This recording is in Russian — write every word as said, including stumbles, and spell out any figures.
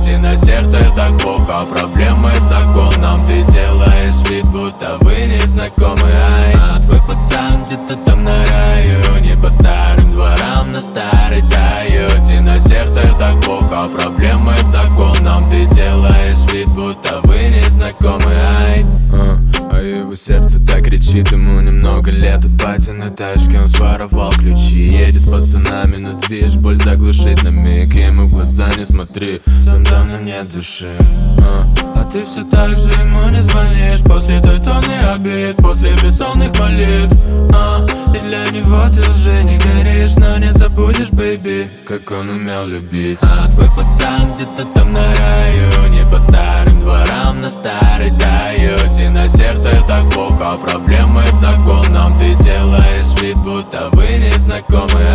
Тойоте, на сердце так плохо, проблемы с законом. Ты делаешь вид, будто вы не знакомы. Ай, а твой пацан где-то там на раю, не по старым дворам на старой Тойоте. На сердце так плохо, проблемы с законом. Ты делаешь вид, будто вы не знакомы. Ай, а, а его сердце так кричит, ему немного лет. От бати на тачке он своровал ключи. Едет с пацанами, но движ боль заглушит на миг. Ему в глаза не смотри, там давно нет души. а, а ты все так же ему не звонишь. После той тонны обид, после бессонных молитв. а, И для него ты уже не горишь, но не забудешь, бэйби, как он умел любить. А твой пацан где-то там на раю, не по старым дворам на старой Тойоте. На сердце так плохо, проблемы с законом. Ты делаешь вид, будто вы не знакомы.